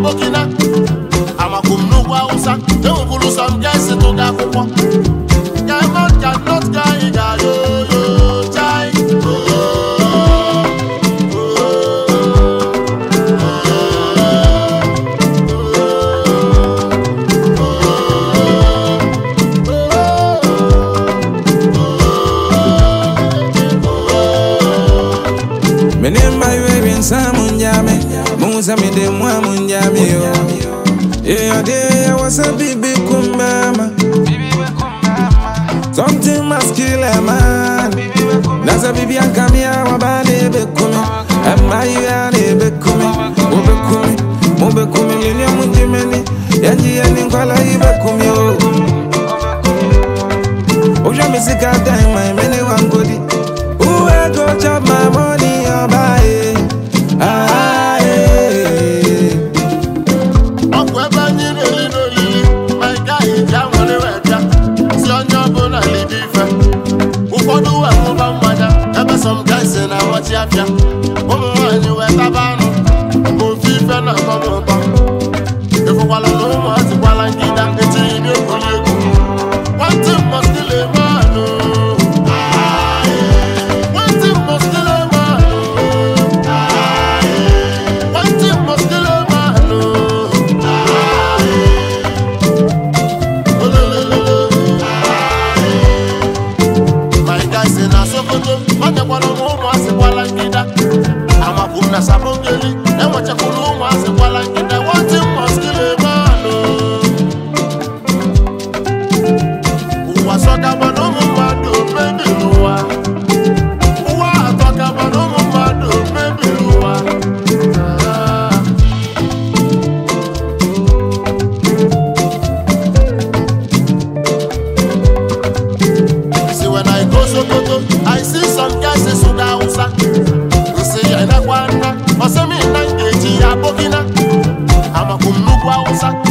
abokina. Amakum no wausa, don't pull some guys to go. Cannot guy, yo, chai. Samunjame, Musa me de Mwamunjame, yeah, there was a baby kumbama. Something must kill a man. That's a baby and come here, Wabane Bekumi, and my Bekumi, Mobekumi, Lilium Munjimeni, Yanji and Nicola Ibekumi. Oja Missika time, my many one goodie. Who will go chop my money or buy it? Some guys in our watch after. Woman, you were Tabano. Go FIFA na come. If you want to know what you want to get, it's in your colleague. One thing must kill a man. One thing must kill a man. One thing must kill a man. My guys in our Sokoto. I'm a puna sabongeli, and what you call was a walang in the water must kill a man. Who was talking about no more, maybe Lua. Who are talking about no more, maybe Lua. See, when I go Sokoto, I see some guys in Sudausa. Abokina, Amakum no wausa.